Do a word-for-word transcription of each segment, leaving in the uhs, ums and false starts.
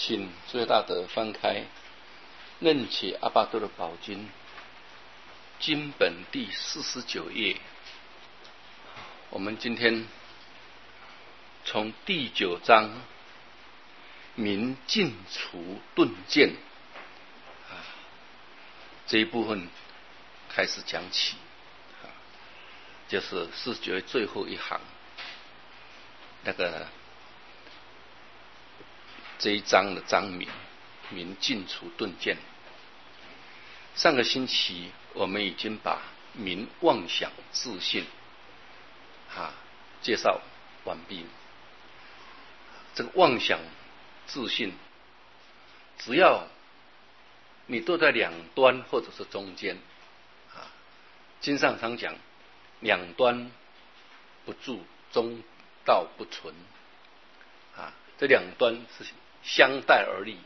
请最大德翻开《楞伽阿跋多的宝经》经本第四十九页。我们今天从第九章明净除顿渐啊这一部分开始讲起，啊，就是四十九页最后一行，那个这一章的章名明净除顿渐。上个星期我们已经把明妄想自信啊介绍完毕。这个妄想自信，只要你都在两端或者是中间啊，经上常讲两端不住，中道不存啊，这两端是相待而立。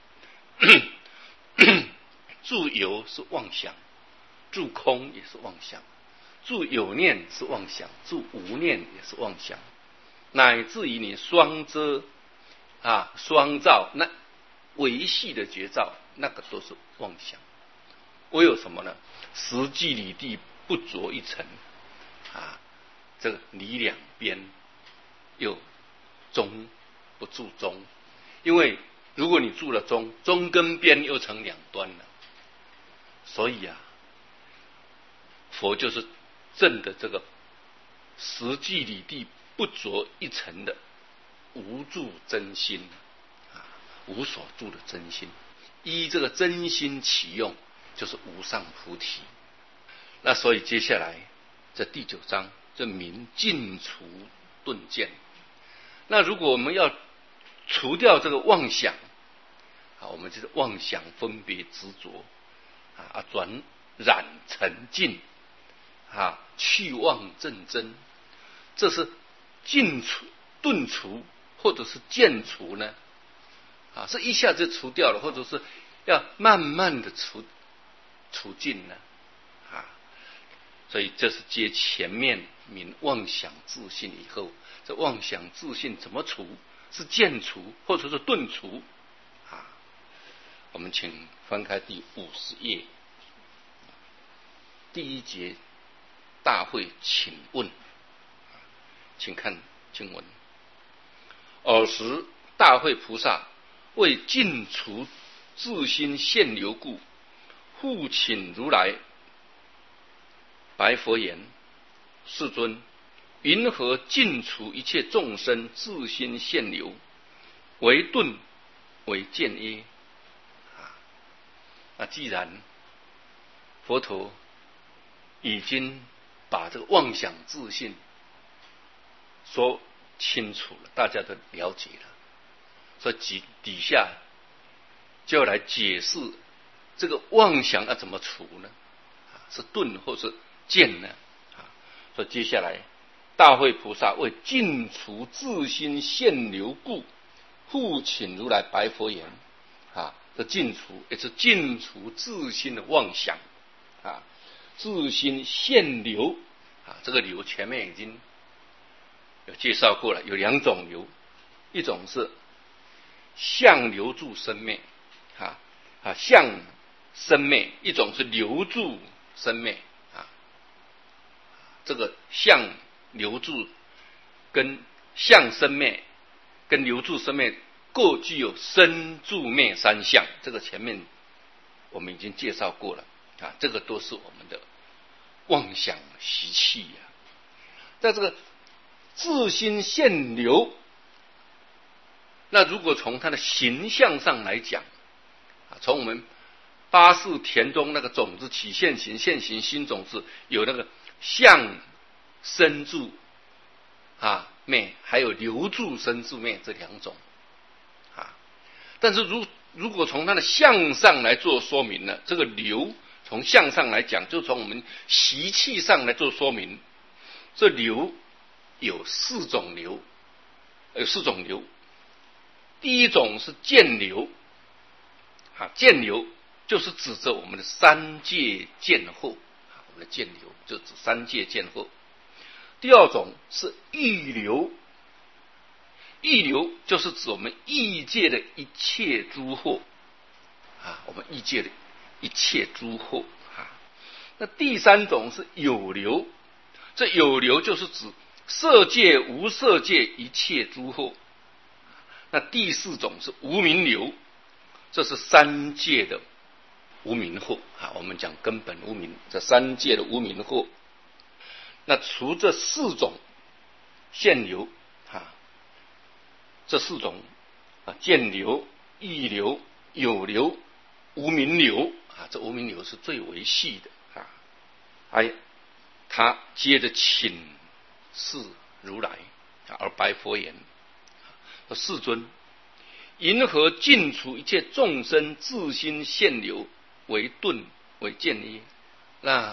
住有是妄想，住空也是妄想，住有念是妄想，住无念也是妄想，乃至于你双遮啊双照，那维系的觉照，那个都是妄想。唯有什么呢？实际理地不着一尘啊，这个理两边又中不住中，因为如果你住了中，中跟边又成两端了，所以啊，佛就是证的这个实际理地不着一尘的无住真心啊，无所住的真心，依这个真心起用，就是无上菩提。那所以接下来这第九章这明净除顿渐。那如果我们要除掉这个妄想啊，我们就是妄想分别执着啊，转染沉静啊，去妄正真，这是尽除顿除或者是渐除呢？啊，是一下子除掉了，或者是要慢慢的除除尽呢？啊，所以这是接前面明妄想自信以后，这妄想自信怎么除？是渐除或者是顿除啊？我们请翻开第五十页，第一节大会请问，请看经文。尔时大会菩萨为尽除自心现流故，复请如来白佛言：世尊，云何尽除一切众生自心现流，为顿为渐耶？啊，那既然佛陀已经把这个妄想自信说清楚了，大家都了解了，所以底底下就要来解释这个妄想要怎么除呢？啊，是顿或是渐呢？啊，所以接下来大会菩萨为尽除自心现流故，复请如来白佛言：啊，这尽除也是尽除自心的妄想啊，自心现流啊，这个流前面已经有介绍过了，有两种流，一种是相留住生灭啊啊相生灭，一种是留住生灭啊。这个相留住跟相生灭跟留住生灭各具有生住灭三相，这个前面我们已经介绍过了啊，这个都是我们的妄想习气呀、啊。在这个自心现流，那如果从它的形象上来讲啊，从我们八识田中那个种子起现行，现行新种子有那个相生住啊灭，还有留住生住灭这两种啊。但是如如果从它的相上来做说明呢，这个流从相上来讲，就从我们习气上来做说明，这流有四种流，有四种流。第一种是渐流啊，渐流就是指着我们的三界渐后啊，我们的渐流就指三界渐后。第二种是欲流， 欲流就是指我们欲界的一切诸惑啊，我们欲界的一切诸惑啊。那第三种是有流，这有流就是指色界、无色界一切诸惑。那第四种是无明流，这是三界的无明惑啊。我们讲根本无明，这三界的无明惑。那除这四种现流啊，这四种啊，见流、欲流、有流、无明流啊，这无明流是最为细的啊。哎，他接着请示如来啊，而白佛言：世尊，云何尽除一切众生自心现流为顿为见耶？那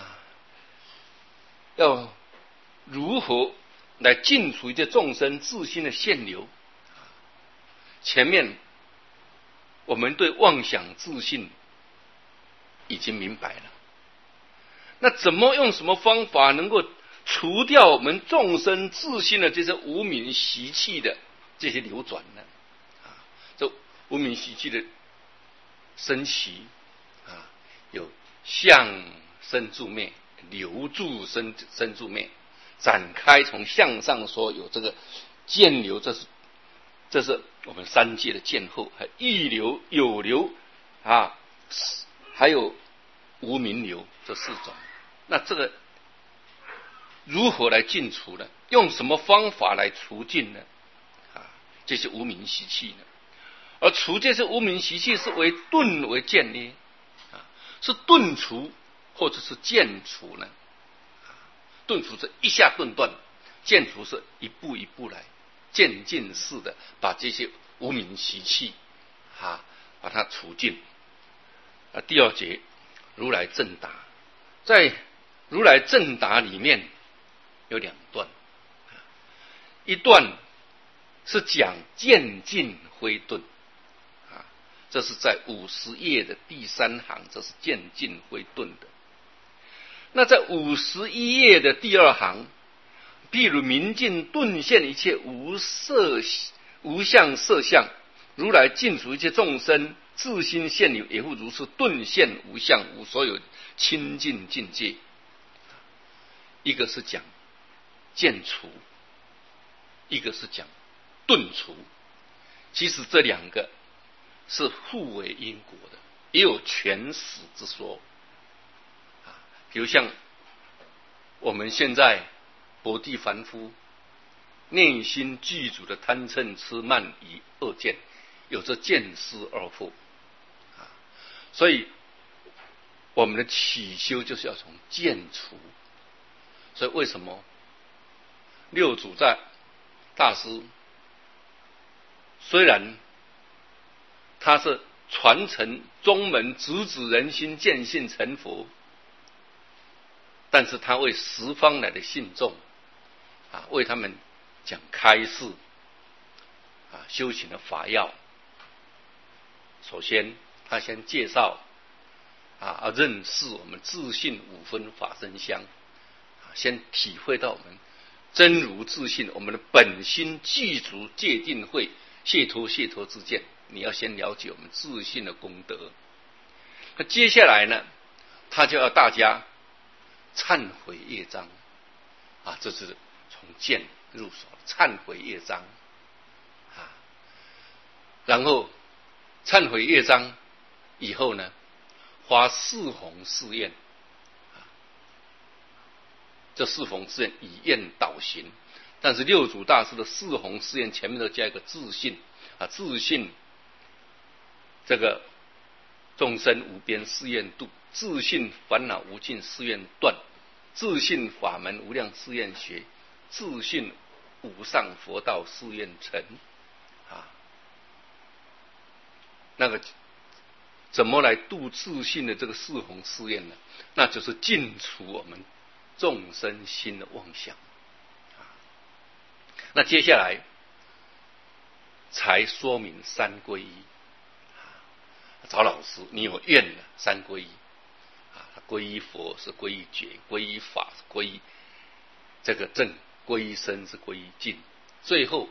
要如何来尽除一切众生自心的现流？前面我们对妄想自信已经明白了，那怎么用什么方法能够除掉我们众生自心的这些无明习气的这些流转呢？啊，这无明习气的生习啊，有相生住灭，流住生生住灭，展开从向上说有这个见流，这是这是我们三界的见后，还欲流、有流啊，还有无明流这四种。那这个如何来尽除呢？用什么方法来除尽呢？啊，这些无明习气呢？而除这些无明习气是为顿为见呢？啊，是顿除或者是见除呢？啊，顿除是一下顿断，见除是一步一步来，渐进式的把这些无明习气啊把它除尽。啊，第二节如来正答，在如来正答里面有两段，一段是讲渐进灰顿啊，这是在五十页的第三行，这是渐进灰顿的。那在五十一页的第二行，譬如明镜顿现一切无色无相色相，如来尽除一切众生自心现流，也复如是顿现无相无所有清净境界。一个是讲见除，一个是讲顿除。其实这两个是互为因果的，也有全死之说啊。比如像我们现在薄地凡夫内心具足的贪嗔痴慢疑恶见，有着见思二惑啊，所以我们的起修就是要从见除。所以为什么六祖在大师虽然他是传承宗门直指人心见性成佛，但是他为十方来的信众啊，为他们讲开示啊，修行的法要。首先他先介绍啊，认识我们自信五分法身相，先体会到我们真如自信，我们的本心具足戒定慧解脱解脱之见。你要先了解我们自信的功德。那接下来呢，他就要大家忏悔业障啊，这是从见入手，忏悔业障啊，然后忏悔业障以后呢，发四弘誓愿。这四弘誓愿以愿导行，但是六祖大师的四弘誓愿前面都加一个自信啊，自信这个众生无边誓愿度，自信烦恼无尽誓愿断，自信法门无量誓愿学，自信无上佛道誓愿成啊。那个怎么来度自信的这个四弘誓愿呢？那就是尽除我们众生心的妄想啊。那接下来才说明三皈依啊。找老师，你有愿了，三皈依啊，皈依佛是皈依觉，皈依法是皈依这个正，皈依身是皈依净，最后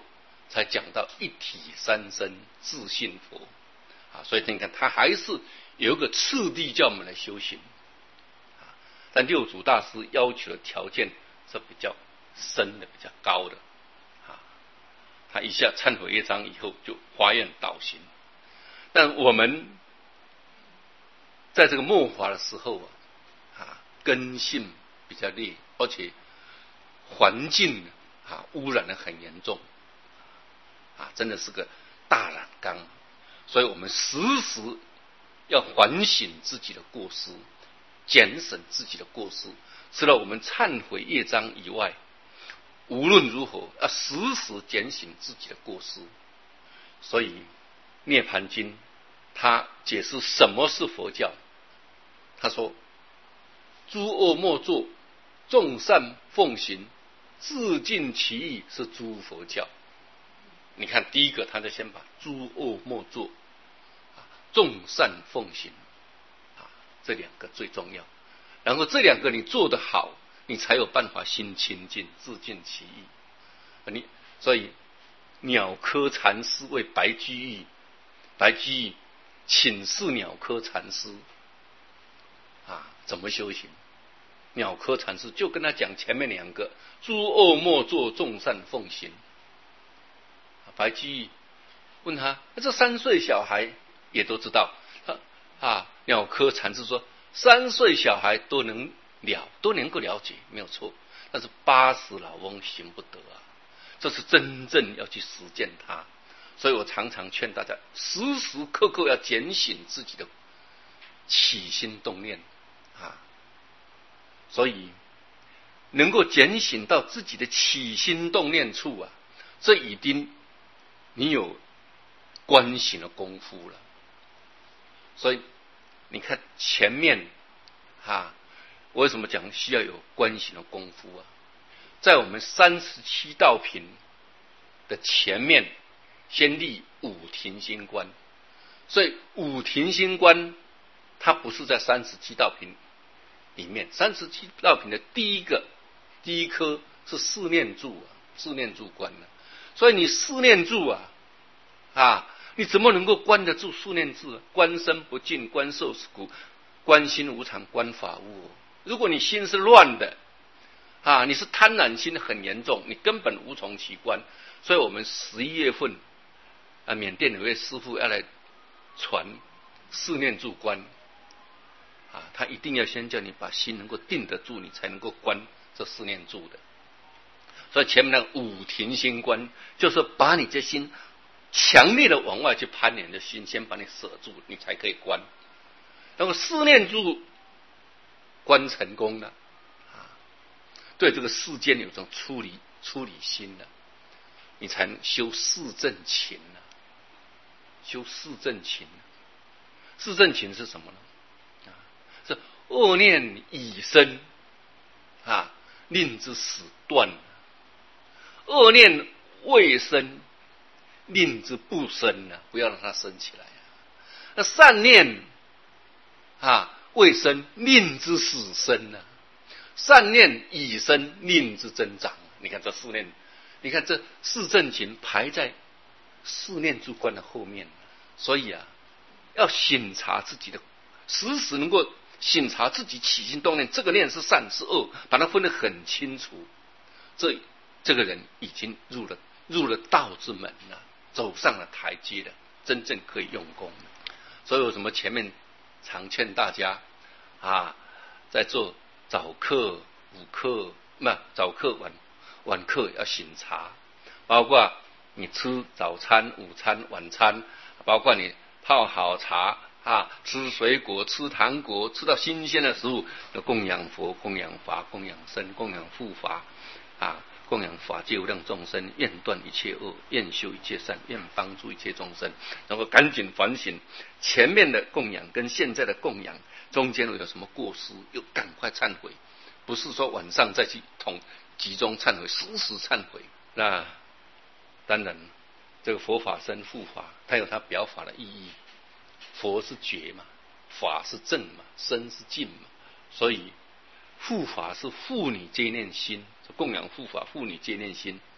才讲到一体三身自性佛啊，所以你看，他还是有一个次第叫我们来修行啊。但六祖大师要求的条件是比较深的、比较高的啊。他一下忏悔业障以后就发愿导行，但我们在这个末法的时候啊，啊，根性比较劣，而且环境啊污染的很严重啊，真的是个大染缸。所以我们时时要反省自己的过失，检审自己的过失。除了我们忏悔业障以外，无论如何要时时检省自己的过失。所以《涅盘经》他解释什么是佛教，他说：诸恶莫作，众善奉行，自尽其意，是诸佛教。你看，第一个，他就先把诸恶莫作，众善奉行，啊，这两个最重要。然后这两个你做得好，你才有办法心清净，自尽其意。你所以鸟窠禅师为白居易，白居易请示鸟窠禅师啊，怎么修行？鸟窠禅师就跟他讲前面两个：诸恶莫作，众善奉行。白居易问他，这三岁小孩也都知道。啊，鸟窠禅师说，三岁小孩都能了，都能够了解，没有错。但是八十老翁行不得啊，这是真正要去实践它。所以我常常劝大家，时时刻刻要检省自己的起心动念啊。所以能够检省到自己的起心动念处啊，这已经你有观行的功夫了。所以你看前面啊，为什么讲需要有观行的功夫啊？在我们三十七道品的前面，先立五停心观。所以五停心观它不是在三十七道品里面，三十七道品的第一个第一科是四念住啊，四念住观呢、啊。所以你四念住啊，啊，你怎么能够观得住四念住？观身不净，观受是苦，观心无常，观法无我。如果你心是乱的啊，你是贪婪心很严重，你根本无从其观。所以我们十一月份啊，缅甸有位师父要来传四念住观啊，他一定要先叫你把心能够定得住，你才能够观这四念住的。所以前面那个五停心观，就是把你这心强烈的往外去攀缘的心，先把你舍住，你才可以观。然后四念住观成功了啊，对这个世间有种出离出离心了，你才能修四正勤了。修四正勤，四正勤是什么呢？啊，是恶念已生啊，令之始断；恶念未生，令之不生啊，不要让它生起来啊。那善念啊未生，令之始生啊；善念已生，令之增长。你看这四念，你看这四正勤排在四念住观的后面。所以啊，要省察自己的，时时能够省察自己起心动念，这个念是善是恶，把它分得很清楚。这这个人已经入了入了道之门了，走上了台阶了，真正可以用功了。所以为什么前面常劝大家啊，在做早课、午课，不早课晚晚课要省察，包括你吃早餐、午餐、晚餐。包括你泡好茶啊，吃水果，吃糖果，吃到新鲜的食物，要供养佛、供养法、供养僧、供养护法啊，供养法界无量众生，愿断一切恶，愿修一切善，愿帮助一切众生。然后赶紧反省前面的供养跟现在的供养中间有什么过失，又赶快忏悔，不是说晚上再去统集中忏悔，时时忏悔。那当然。这个佛法僧护法，它有它表法的意义。佛是觉嘛，法是正嘛，僧是净嘛，所以护法是护你戒念心，供养护法护你戒念心，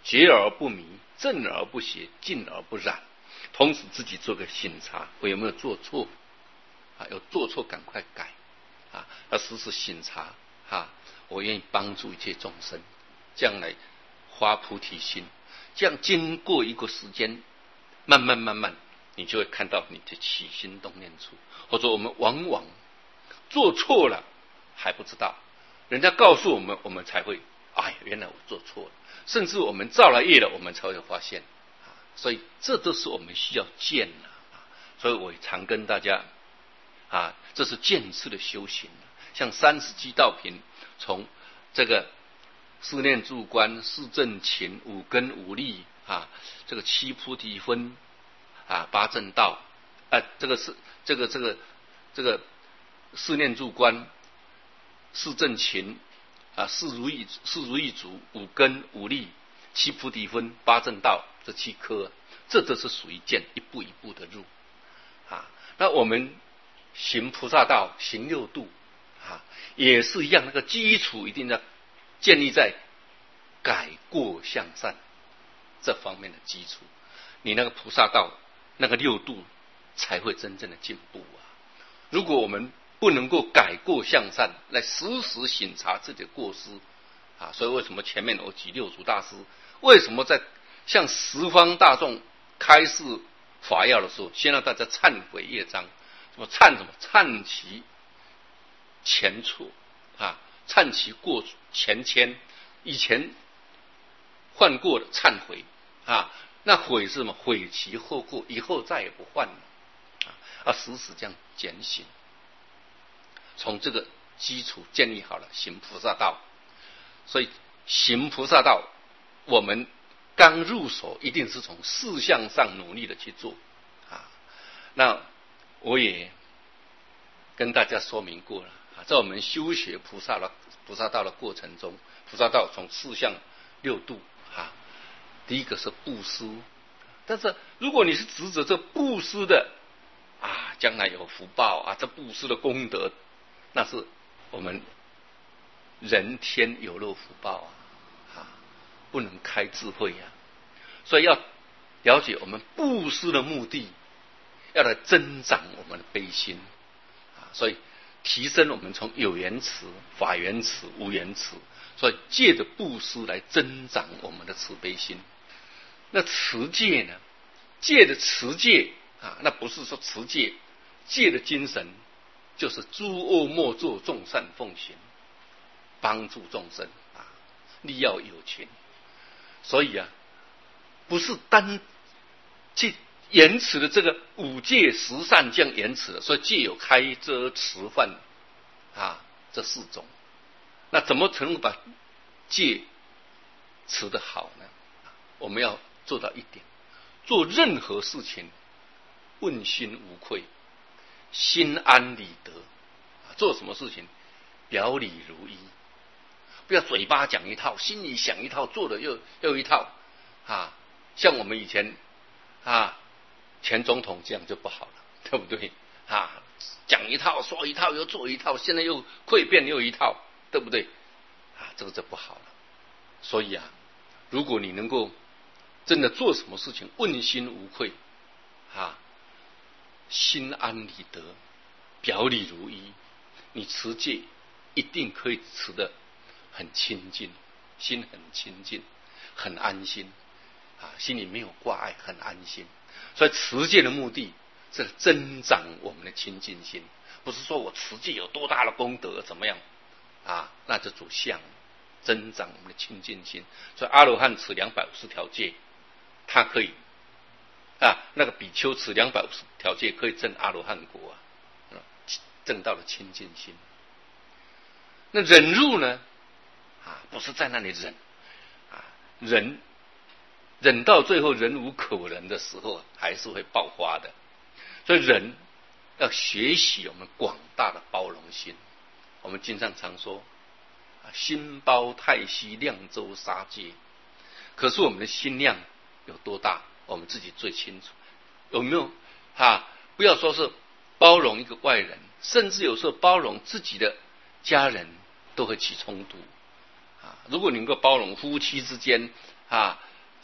觉而不迷，正而不邪，静而不染。同时自己做个省察，我有没有做错啊？有做错赶快改啊！要时时省察啊！我愿意帮助一切众生，将来发菩提心。这样经过一个时间，慢慢慢慢，你就会看到你的起心动念处。或者我们往往做错了还不知道，人家告诉我们，我们才会哎，原来我做错了。甚至我们造了业了，我们才会发现。所以这都是我们需要见的。所以我常跟大家啊，这是见智的修行。像三十七道品，从这个四念住观、四正勤、五根五力啊，这个七菩提分啊，八正道啊，这个是这个这个这个四念住观、四正勤啊，四如意四如意足、五根五力、七菩提分、八正道这七科，这都是属于见，一步一步的入啊。那我们行菩萨道、行六度啊，也是一样，那个基础一定要建立在改过向善这方面的基础，你那个菩萨道那个六度才会真正的进步啊。如果我们不能够改过向善，来时时省察自己的过失啊，所以为什么前面我举六祖大师，为什么在向十方大众开示法要的时候，先让大家忏悔业障，什么忏什么忏其前错啊，忏其过前愆，以前犯过的忏悔啊，那悔是什么？悔其后过，以后再也不犯了啊，啊，时时这样检醒。从这个基础建立好了，行菩萨道。所以行菩萨道，我们刚入手一定是从事项上努力的去做啊。那我也跟大家说明过了啊，在我们修学菩萨的菩萨道的过程中，菩萨道从四项六度啊，第一个是布施，但是如果你是执着这布施的啊，将来有福报啊，这布施的功德，那是我们人天有漏福报啊，啊，不能开智慧啊。所以要了解我们布施的目的，要来增长我们的悲心啊，所以提升我们从有缘慈、法缘慈、无缘慈，所以借着布施来增长我们的慈悲心。那持戒呢？戒的持戒啊，那不是说持戒，戒的精神就是诸恶莫作，众善奉行，帮助众生啊，利要有情。所以啊，不是单去言辞的这个五戒十善这样言辞的，所以戒有开遮持犯啊这四种。那怎么才能把戒持得好呢？我们要做到一点，做任何事情问心无愧，心安理得。做什么事情表里如一，不要嘴巴讲一套，心里想一套，做的又又一套啊。像我们以前啊，前总统这样就不好了，对不对啊？讲一套，说一套，又做一套，现在又蜕变又一套，对不对啊？这个就不好了。所以啊，如果你能够真的做什么事情问心无愧啊，心安理得，表里如一，你持戒一定可以持得很清净，心很清净，很安心啊，心里没有挂碍，很安心。所以持戒的目的是增长我们的清净心，不是说我持戒有多大的功德怎么样啊，那就走相，增长我们的清净心。所以阿罗汉持两百五十条戒，他可以啊，那个比丘持两百五十条戒可以证阿罗汉果啊，证到了清净心。那忍辱呢？啊，不是在那里忍啊，忍忍到最后忍无可忍的时候，还是会爆发的。所以忍要学习我们广大的包容心。我们经常常说，心包太虚，量周沙界。可是我们的心量有多大，我们自己最清楚。有没有啊？不要说是包容一个外人，甚至有时候包容自己的家人都会起冲突啊。如果你能够包容夫妻之间啊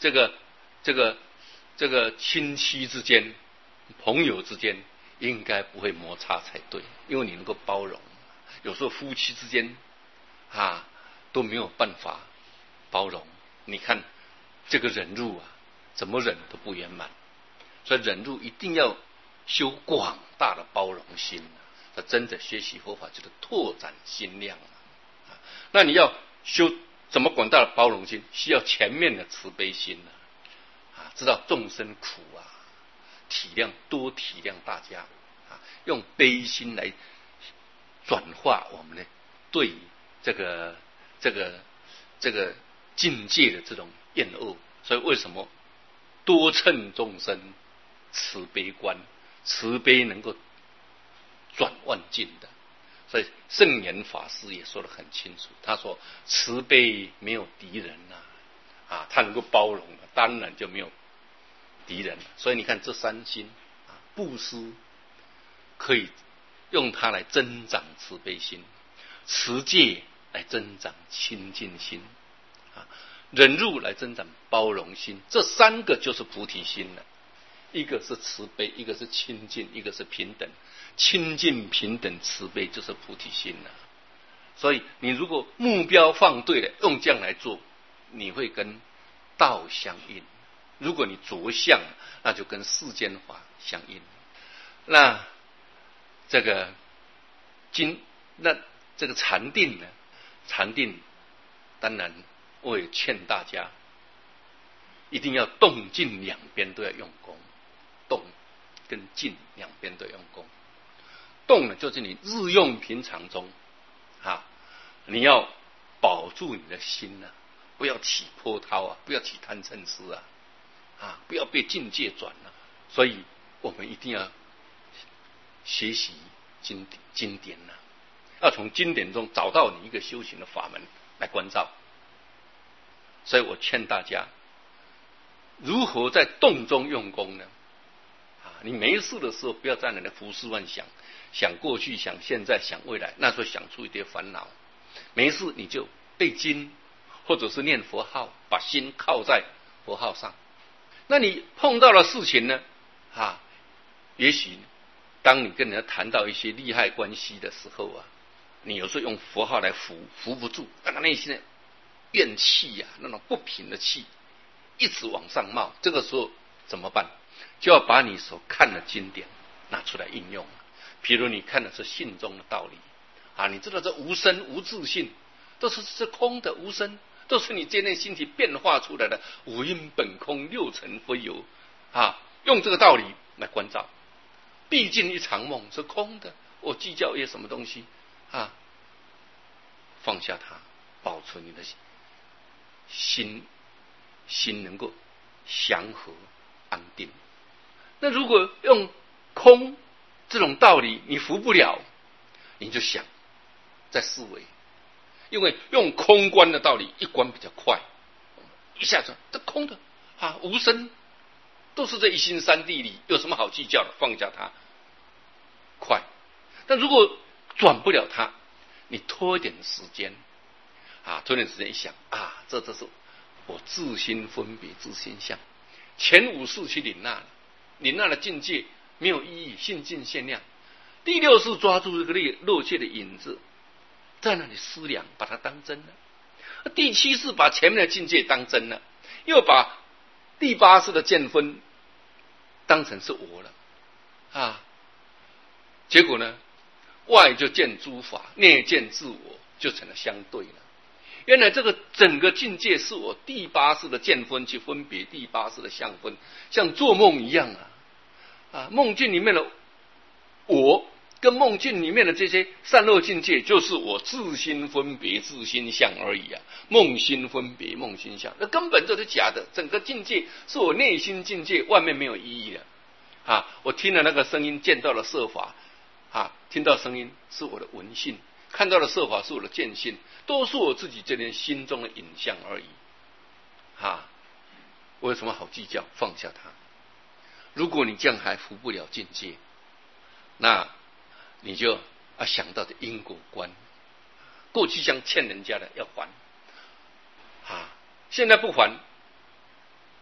这个这个这个亲戚之间、朋友之间，应该不会摩擦才对，因为你能够包容。有时候夫妻之间啊都没有办法包容，你看这个忍辱啊，怎么忍都不圆满，所以忍辱一定要修广大的包容心。那真的学习佛法就是拓展心量啊。那你要修怎么广大的包容心？需要前面的慈悲心啊，知道众生苦啊，体谅多体谅大家啊，用悲心来转化我们的对这个这个这个境界的这种厌恶。所以为什么多称众生慈悲观？慈悲能够转万境的。所以圣严法师也说得很清楚，他说慈悲没有敌人呐、啊，啊，他能够包容，当然就没有敌人了。所以你看这三心啊，布施可以用它来增长慈悲心，持戒来增长清净心，啊，忍辱来增长包容心，这三个就是菩提心了。一个是慈悲，一个是清净，一个是平等。清净平等慈悲就是菩提心了。所以你如果目标放对了，用这样来做，你会跟道相应。如果你着相，那就跟世间法相应。那这个经，那这个禅定呢？禅定当然我也劝大家，一定要动静两边都要用功，动跟静两边都要用功。动呢，就是你日用平常中啊，你要保住你的心啊，不要起波涛啊，不要起贪嗔痴啊，啊，不要被境界转了、啊。所以我们一定要学习经典经典呐、啊，要从经典中找到你一个修行的法门来关照。所以我劝大家，如何在动中用功呢？啊，你没事的时候，不要在那里胡思乱想。想过去，想现在，想未来，那时候想出一点烦恼。没事你就背经，或者是念佛号，把心靠在佛号上。那你碰到了事情呢？啊，也许当你跟人家谈到一些利害关系的时候啊，你有时候用佛号来扶，扶不住，那个内心的怨气呀、啊，那种不平的气一直往上冒。这个时候怎么办？就要把你所看的经典拿出来应用。譬如你看的是性中的道理啊，你知道这无生无自性都是是空的，无生都是你这内心体变化出来的，五阴本空，六尘非有啊，用这个道理来关照。毕竟一场梦是空的，我计较一些什么东西啊？放下它，保存你的心，心能够祥和安定。那如果用空这种道理你服不了，你就想在思维，因为用空观的道理一观比较快，一下子这空的啊，无生都是这一心三地里，有什么好计较的？放下它，快。但如果转不了它，你拖一点时间啊，拖一点时间一想啊，这这是我自心分别自心相，前五世去领纳了，领纳的境界没有意义，性尽限量。第六是抓住这个漏怯的影子，在那里思量，把它当真了。第七是把前面的境界当真了，又把第八世的见分当成是我了啊。结果呢，外就见诸法，内见自我，就成了相对了。原来这个整个境界是我第八世的见分去分别第八世的相分，像做梦一样啊。啊，梦境里面的我跟梦境里面的这些善恶境界，就是我自心分别自心相而已啊。梦心分别梦心相，那根本就是假的。整个境界是我内心境界，外面没有意义的啊。我听了那个声音，见到了色法啊，听到声音是我的闻性，看到了色法是我的见性，都是我自己这点心中的影像而已啊。我有什么好计较？放下它。如果你这样还服不了境界，那你就要想到的因果观，过去想欠人家的要还啊，现在不还，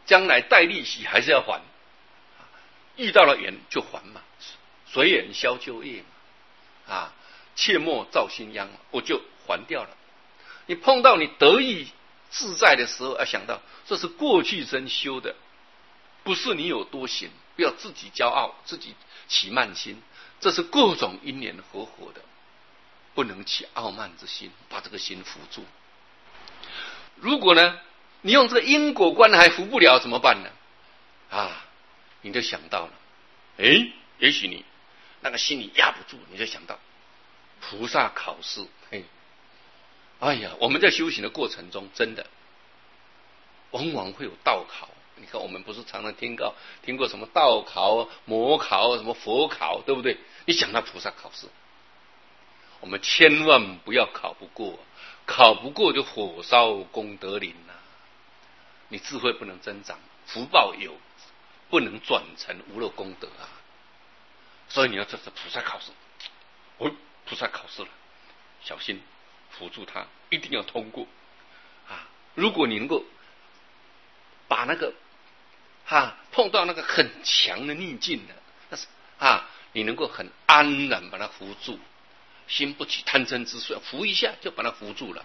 将来带利息还是要还，遇到了缘就还嘛，随缘消旧业嘛，啊，切莫造新殃，我就还掉了。你碰到你得意自在的时候，要想到这是过去生修的，不是你有多行，不要自己骄傲，自己起慢心，这是各种因缘合合的，不能起傲慢之心，把这个心扶住。如果呢，你用这个因果观还扶不了，怎么办呢？啊，你就想到了，哎，也许你那个心里压不住，你就想到菩萨考试。嘿，哎呀，我们在修行的过程中，真的往往会有道考。你看，我们不是常常听过听过什么道考、魔考、什么佛考，对不对？你想到菩萨考试，我们千万不要考不过，考不过就火烧功德林啊！你智慧不能增长，福报有，不能转成无漏功德啊！所以你要这是菩萨考试，哦，菩萨考试了，小心辅助他，一定要通过啊！如果你能够把那个啊碰到那个很强的逆境的，但是啊，你能够很安然把它扶住，心不起贪嗔痴，扶一下就把它扶住了，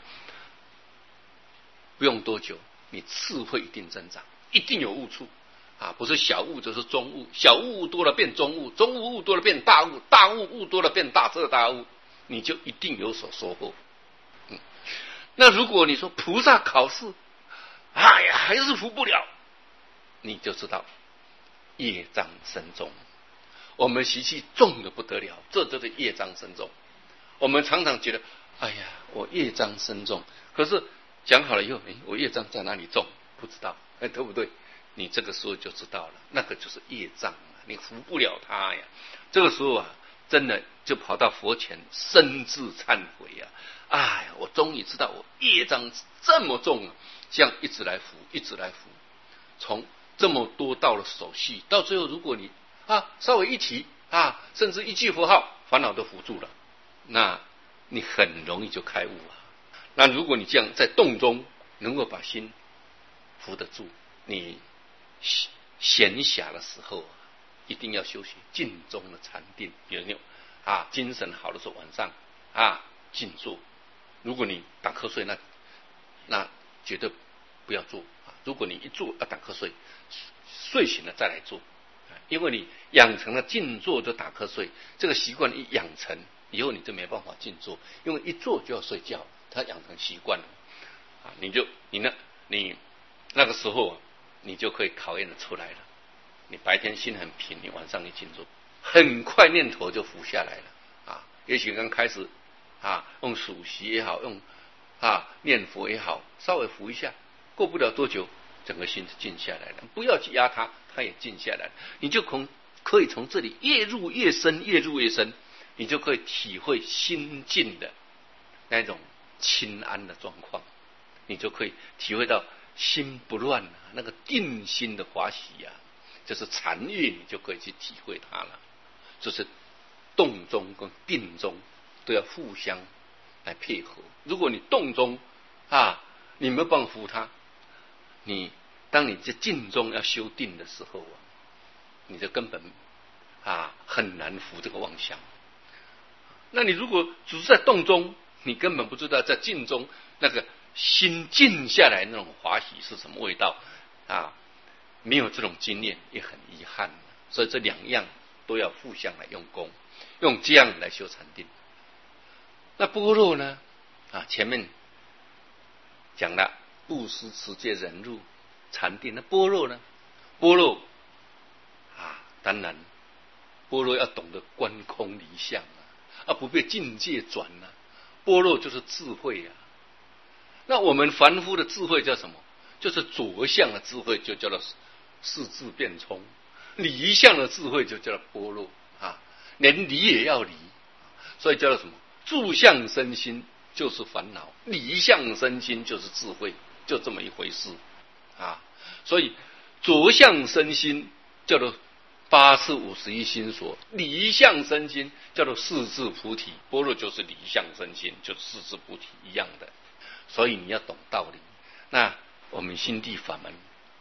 不用多久，你智慧一定增长，一定有悟处啊！不是小悟就是中悟，小悟悟多了变中悟，中悟悟多了变大悟，大悟悟多了变大彻大悟，你就一定有所收获。嗯，那如果你说菩萨考试，哎呀，还是服不了，你就知道业障深重。我们习气重的不得了，这就是业障深重。我们常常觉得，哎呀，我业障深重，可是讲好了以后，哎，我业障在哪里重？不知道，哎，对不对？你这个时候就知道了，那个就是业障啊，你服不了他呀。这个时候啊，真的就跑到佛前深自忏悔呀、啊！哎呀，我终于知道我业障这么重啊！这样一直来服，一直来服，从这么多道的手续，到最后如果你啊稍微一提啊，甚至一句佛号，烦恼都扶住了，那你很容易就开悟啊。那如果你这样在动中能够把心扶得住，你闲暇的时候一定要修习静中的禅定。比如你啊精神好的时候，晚上啊静坐，如果你打瞌睡，那那绝对不要做啊！如果你一做要打瞌睡，睡醒了再来做，因为你养成了静坐就打瞌睡这个习惯，一养成以后你就没办法静坐，因为一坐就要睡觉，它养成习惯了啊！你就你那你那个时候你就可以考验的出来了。你白天心很平，你晚上一静坐，很快念头就浮下来了啊！也许刚开始啊用数息也好，用啊念佛也好，稍微扶一下，过不了多久，整个心就静下来了。不要去压它，它也静下来了。你就可可以从这里越入越深，越入越深，你就可以体会心静的那种清安的状况，你就可以体会到心不乱啊，那个定心的华喜呀、啊，就是禅悦，你就可以去体会它了。就是动中跟定中都要互相来配合。如果你动中啊，你没有办法扶它，你当你在静中要修定的时候啊，你就根本啊很难扶这个妄想。那你如果只是在动中，你根本不知道在静中那个心静下来那种华喜是什么味道啊，没有这种经验也很遗憾。所以这两样都要互相来用功，用这样来修禅定。那般若呢？啊，前面讲了布施、持戒、忍辱、禅定。那般若呢？般若啊，当然般若要懂得观空离相啊，而不被境界转啊。般若就是智慧啊。那我们凡夫的智慧叫什么？就是着相的智慧，就叫做视智辩聪；离相的智慧就叫做般若啊。连离也要离，所以叫做什么？住相身心就是烦恼，离相身心就是智慧，就这么一回事啊。所以着相身心叫做八次五十一心所，离相身心叫做四智菩提。般若就是离相身心，就是四智菩提一样的。所以你要懂道理。那我们心地法门，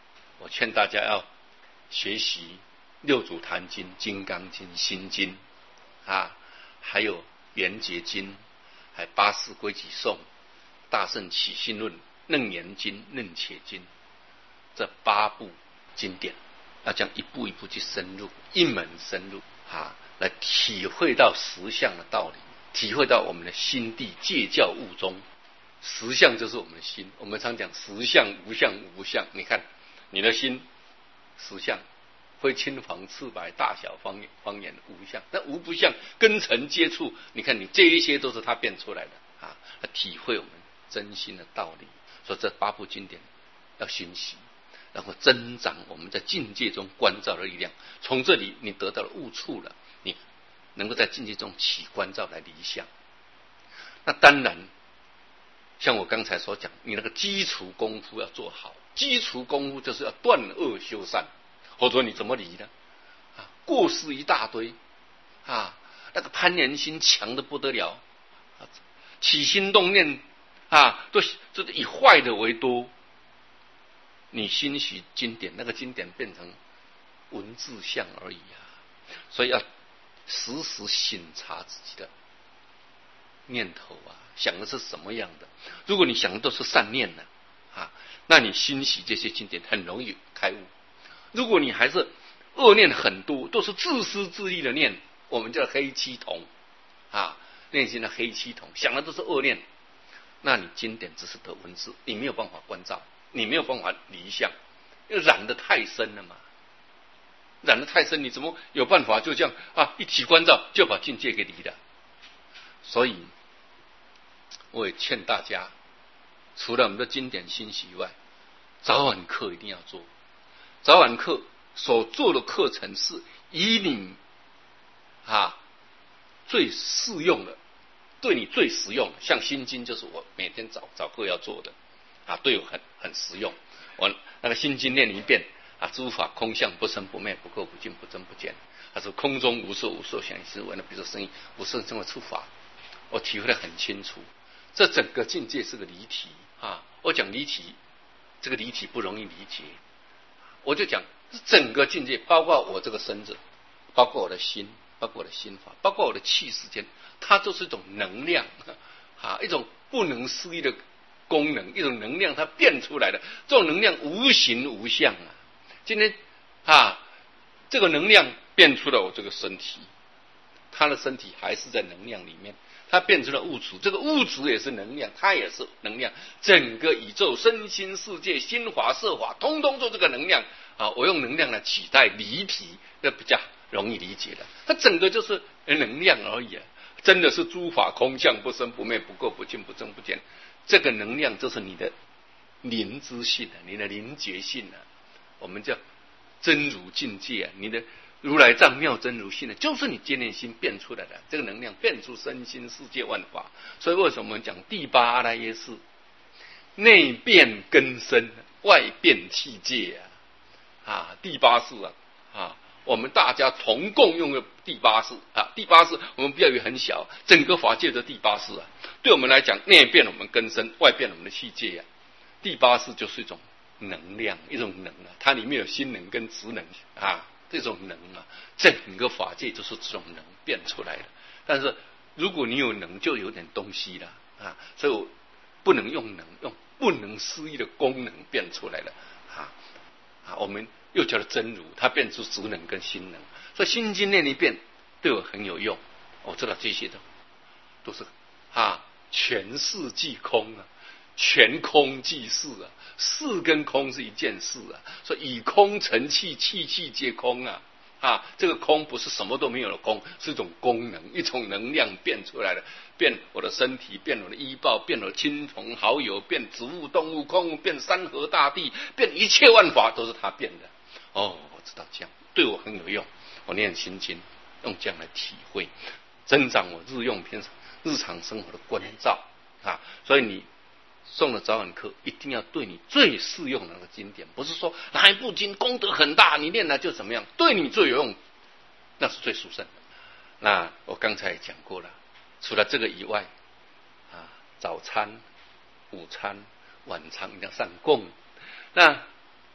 我劝大家要学习六祖坛经、金刚经、心经啊，还有圆觉经，还八识归己颂、大圣起信论、楞严经、楞伽经，这八部经典，要这样一步一步去深入，一门深入啊，来体会到实相的道理，体会到我们的心地戒教悟中。实相就是我们的心，我们常讲实相、无相、无不相。你看你的心实相，非青黄赤白大小方方圆无相，但无不相根尘接触，你看你这一些都是他变出来的啊，来体会我们真心的道理。所以这八部经典要熏习，然后增长我们在境界中观照的力量。从这里你得到了悟处了，你能够在境界中起观照来离相。那当然像我刚才所讲，你那个基础功夫要做好，基础功夫就是要断恶修善，或者说你怎么离呢？啊，过失一大堆啊，那个攀缘心强的不得了，啊、起心动念啊，都都以坏的为多。你欣喜经典，那个经典变成文字相而已啊，所以要时时省察自己的念头啊，想的是什么样的？如果你想的都是善念呢，啊，那你欣喜这些经典很容易开悟。如果你还是恶念很多，都是自私自利的念，我们叫黑漆瞳啊，内心的黑漆瞳，想的都是恶念，那你经典只是得文字，你没有办法观照，你没有办法离相，因为染得太深了嘛，染得太深，你怎么有办法就这样啊一起观照就把境界给离了？所以我也劝大家，除了我们的经典欣喜以外，早晚课一定要做。早晚课所做的课程是以你啊最适用的，对你最实用的。像心经就是我每天早早课要做的啊，对我很很实用。我那个心经念一遍啊，诸法空相，不生不灭，不垢不净，不增不减。它是空中无色无受想行识闻的，比如说声音无色声闻触法，我体会得很清楚。这整个境界是个离体啊！我讲离体，这个离体不容易理解。我就讲整个境界，包括我这个身子，包括我的心，包括我的心法，包括我的气世间，它都是一种能量啊，一种不能思议的功能，一种能量它变出来的。这种能量无形无相啊。今天啊，这个能量变出了我这个身体，它的身体还是在能量里面。它变成了物质，这个物质也是能量，它也是能量。整个宇宙、身心世界、心法、色法，通通做这个能量啊！我用能量来取代离体，那比较容易理解的。它整个就是能量而已啊！真的是诸法空相，不生不灭，不垢不净，不增不减。这个能量就是你的灵知性啊，你的灵觉性啊，我们叫真如境界啊，你的如来藏妙真如性的，就是你接念心变出来的，这个能量变出身心世界万法。所以为什么我们讲第八阿赖耶识，内变根身，外变气界啊！啊，第八识啊啊，我们大家同共用的第八识啊，第八识我们不要以为很小，整个法界的第八识啊，对我们来讲，内变我们根身，外变我们的气界啊。第八识就是一种能量，一种能啊，它里面有心能跟职能啊。这种能啊，整个法界就是这种能变出来的。但是如果你有能，就有点东西了啊，所以我不能用能，用不能思议的功能变出来了啊啊！我们又叫做真如，它变出职能跟心能。所以心经念一遍对我很有用。我知道这些都都是啊，全是即空啊。全空即是啊，是跟空是一件事啊，所以以空成气，气气皆空啊啊！这个空不是什么都没有的空，是一种功能，一种能量变出来的，变我的身体，变我的衣报，变我的亲朋好友，变植物、动物、空物，变山河大地，变一切万法都是它变的。哦，我知道这样对我很有用，我念心经，用这样来体会，增长我日用平常日常生活的关照啊！所以你送了早晚课，一定要对你最适用的那个经典，不是说哪一部经功德很大，你念了就怎么样，对你最有用，那是最殊胜的。那我刚才也讲过了，除了这个以外，啊，早餐、午餐、晚餐一定要上供。那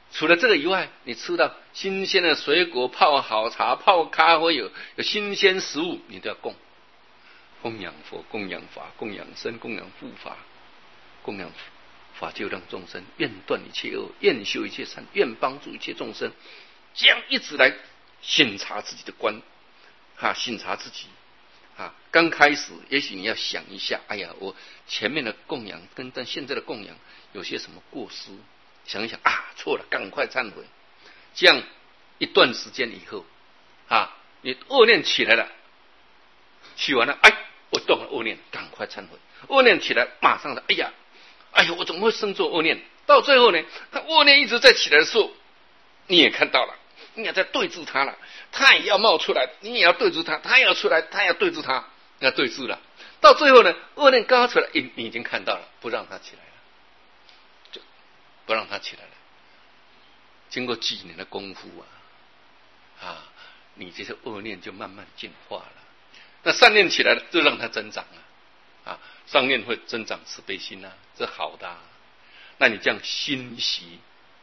除了这个以外，你吃到新鲜的水果、泡好茶、泡咖啡，有有新鲜食物，你都要供。供养佛、供养法、供养僧、供养护法、供养法救让众生，愿断一切恶，愿修一切善，愿帮助一切众生。这样一直来审查自己的观，哈、啊，审查自己。啊，刚开始也许你要想一下，哎呀，我前面的供养跟但现在的供养有些什么过失？想一想啊，错了，赶快忏悔。这样一段时间以后，啊，你恶念起来了，起完了，哎，我动了恶念，赶快忏悔。恶念起来，马上的，哎呀，哎呀，我怎么会生做恶念？到最后呢，他恶念一直在起来的时候，你也看到了，你也在对峙他了，他也要冒出来，你也要对峙他，他也要出来，他也要对峙他，要对峙了。到最后呢，恶念刚刚出来，你你已经看到了，不让他起来了。不让他起来了，经过几年的功夫啊，啊，你这些恶念就慢慢进化了。那善念起来了，就让它增长啊，啊，善念会增长慈悲心啊，这好的、啊。那你这样熏习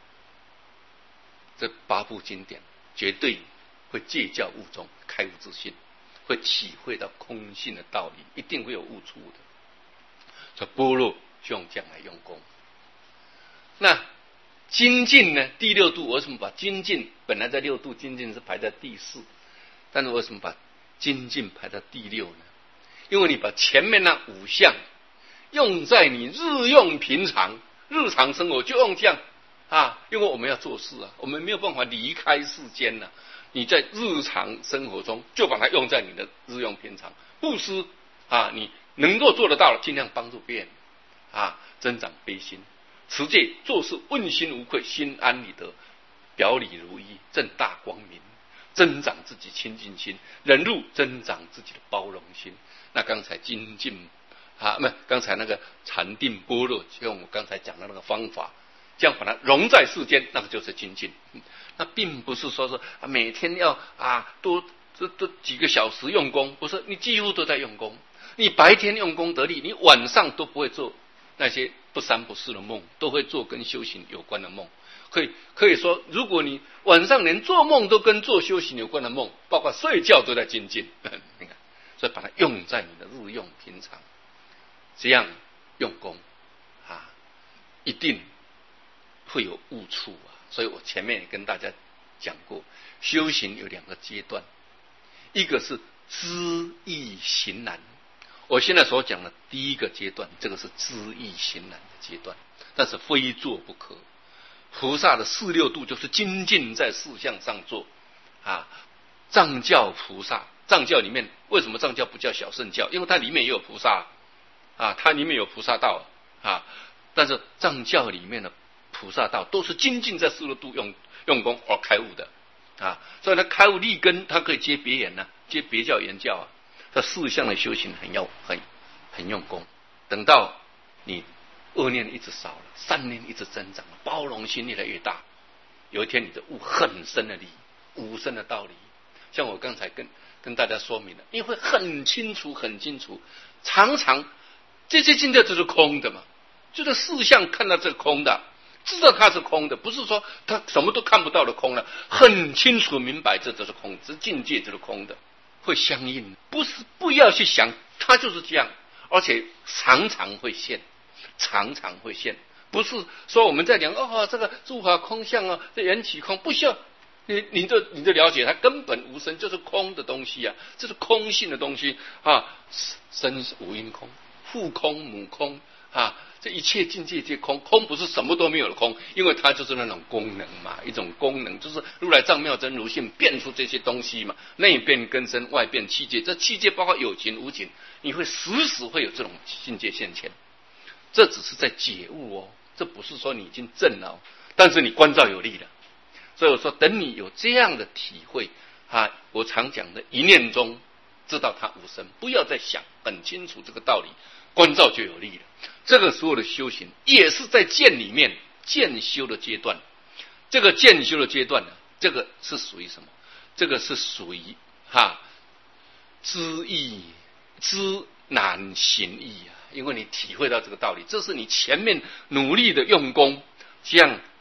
这八部经典，绝对会戒教悟中，开悟自信，会体会到空性的道理，一定会有悟出的。这般若就用这样来用功。那精进呢？第六度为什么把精进本来在六度，精进是排在第四，但是为什么把精进排在第六呢？因为你把前面那五项用在你日用平常日常生活，就用这样啊，因为我们要做事啊，我们没有办法离开世间呐、啊。你在日常生活中就把它用在你的日用平常，布施啊，你能够做得到了，尽量帮助别人啊，增长悲心。持戒做事问心无愧，心安理得，表里如一，正大光明，增长自己清净心；忍辱增长自己的包容心。那刚才精进啊，不，刚才那个禅定般若，就用我刚才讲的那个方法，这样把它融在世间，那个就是精进。那并不是说是每天要啊多这这几个小时用功，不是，你几乎都在用功。你白天用功得力，你晚上都不会做那些不三不四的梦，都会做跟修行有关的梦。可以可以说，如果你晚上连做梦都跟做修行有关的梦，包括睡觉都在精进，你看，所以把它用在你的日用平常，这样用功啊，一定会有悟处啊。所以我前面也跟大家讲过，修行有两个阶段，一个是知易行难。我现在所讲的第一个阶段，这个是知易行难的阶段，但是非做不可。菩萨的四六度就是精进在事项上做啊。藏教菩萨，藏教里面为什么藏教不叫小乘教？因为它里面也有菩萨啊，它里面有菩萨道啊。但是藏教里面的菩萨道都是精进在四六度用用功而开悟的啊。所以它开悟立根，它可以接别言呢、啊，接别教言教啊。这四项的修行很要很很用功，等到你恶念一直少了，善念一直增长了，包容心越来越大，有一天你就悟很深的理，无深的道理。像我刚才跟跟大家说明了，你会很清楚很清楚，常常这些境界就是空的嘛，就是四项看到这个空的，知道它是空的，不是说他什么都看不到的空了，很清楚明白这就是空，这境界就是空的。会相应，不是不要去想，它就是这样，而且常常会现，常常会现，不是说我们在讲哦，这个诸法空相啊，这缘起空，不需要你，你就你就了解它根本无生，就是空的东西啊，这是空性的东西啊，生无因空，父空母空啊，这一切境界皆空，空不是什么都没有的空，因为它就是那种功能嘛，一种功能就是如来藏妙真如性变出这些东西嘛，内变根身，外变七界，这七界包括有情无情，你会时时会有这种境界现前，这只是在解悟哦，这不是说你已经证了、哦，但是你观照有力了，所以我说等你有这样的体会啊，我常讲的一念中知道它无生，不要再想，很清楚这个道理，观照就有力了。这个所有的修行也是在见里面渐修的阶段，这个渐修的阶段呢，这个是属于什么？这个是属于哈知易知难行易啊，因为你体会到这个道理，这是你前面努力的用功，这样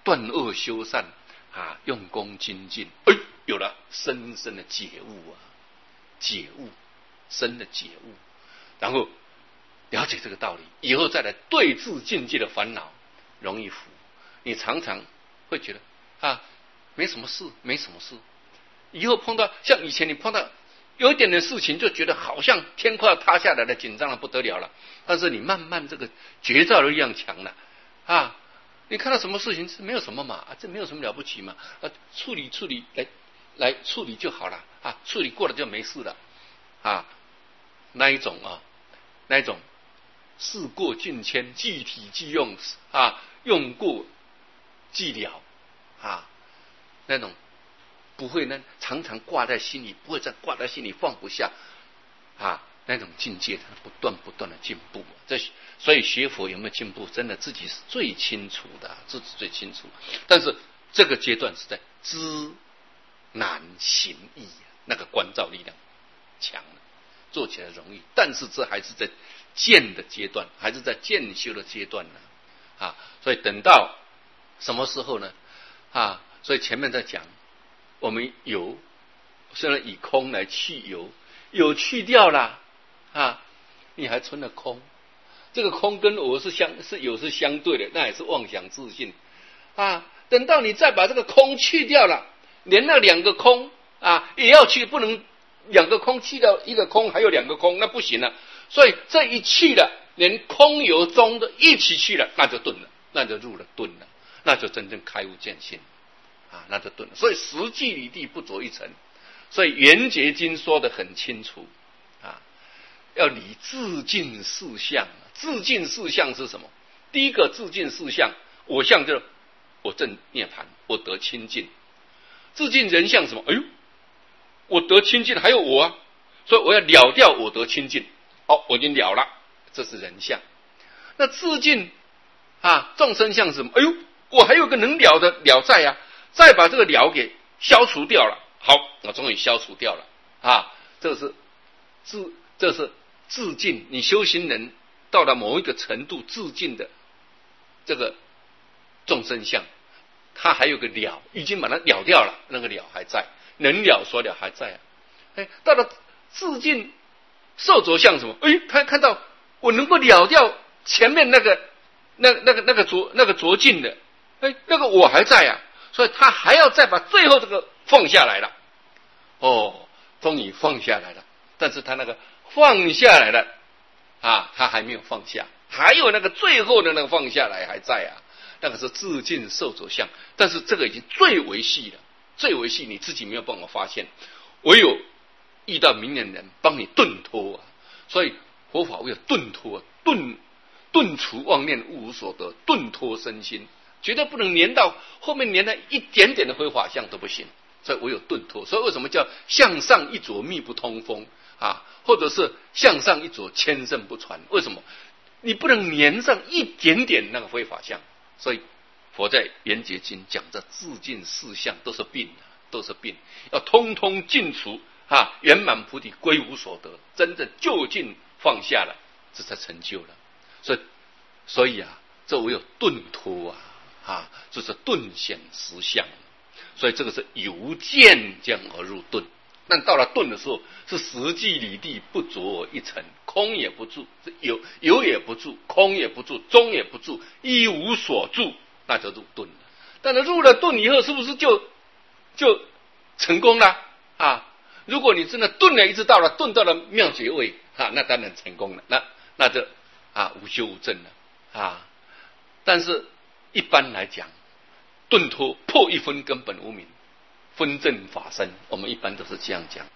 断恶修善啊，用功精进，哎，有了深深的觉悟啊，觉悟，深的觉悟，然后了解这个道理，以后再来对治境界的烦恼，容易服。你常常会觉得啊，没什么事，没什么事。以后碰到像以前你碰到有一点点事情，就觉得好像天快要塌下来了，紧张的不得了了。但是你慢慢这个觉照的力量强了啊，你看到什么事情是没有什么嘛，啊，这没有什么了不起嘛，啊，处理处理来来处理就好了啊，处理过了就没事了啊，那一种啊，那一种事过境迁，即体即用啊，用过即了啊，那种不会呢，常常挂在心里，不会再挂在心里放不下啊，那种境界，它不断不断的进步。这所以学佛有没有进步，真的自己是最清楚的，自己最清楚。但是这个阶段是在知难行易，那个观照力量强了，做起来容易。但是这还是在见的阶段，还是在见修的阶段呢啊。所以等到什么时候呢啊？所以前面在讲。我们有虽然以空来去有，有去掉了啊，你还存了空。这个空跟我是相是有是相对的，那也是妄想自信啊。等到你再把这个空去掉了，连那两个空啊也要去，不能两个空去掉一个空，还有两个空，那不行了。所以这一去了，连空有中的一起去了，那就顿了，那就入了顿了，那就真正开悟见性。啊，那就顿了。所以实际离地不着一层，所以圆觉经说得很清楚啊，要理自净四相。自净四相是什么？第一个自净四相，我相就是我证涅槃，我得清净。自净人相什么？哎呦，我得清净，还有我啊，所以我要了掉我得清净。哦，我已经了了，这是人相。那自净啊，众生相是什么？哎呦，我还有个能了的了在啊。再把这个了给消除掉了，好，我终于消除掉了啊！这是自，这是自净。你修行人到了某一个程度，自净的这个众生相，他还有个了，已经把它了掉了，那个了还在，能了所了还在啊！哎，到了自净受着相什么？哎，他看到我能够了掉前面那个那那个那个着那个着净的，哎，那个我还在啊！所以他还要再把最后这个放下来了，哦，终于放下来了。但是他那个放下来了啊，他还没有放下，还有那个最后的那个放下来还在啊，那个是自净受着相。但是这个已经最为细了，最为细你自己没有办法发现，唯有遇到明眼人帮你顿脱啊。所以佛法为了顿脱，顿顿除妄念，物无所得，顿脱身心。绝对不能连到后面，连了一点点的非法相都不行，所以我有顿脱。所以为什么叫向上一着密不通风啊，或者是向上一着千圣不传？为什么你不能连上一点点那个非法相？所以佛在圆觉经讲的自净四相都是病，都是病，要通通尽除啊，圆满菩提归无所得，真正就近放下了，这才成就了。所以，所以啊，这唯有顿脱啊。啊，这是顿显实相，所以这个是由见将而入顿。但到了顿的时候，是实际理地不着一层，空也不住，有有也不住，空也不住，中也不住，一无所住，那就入顿了。但是入了顿以后，是不是就就成功了啊？如果你真的顿了，一直到了顿到了妙觉位啊，那当然成功了，那那就啊无修无证了啊。但是一般来讲，顿脱破一分根本无明，分正法身，我们一般都是这样讲。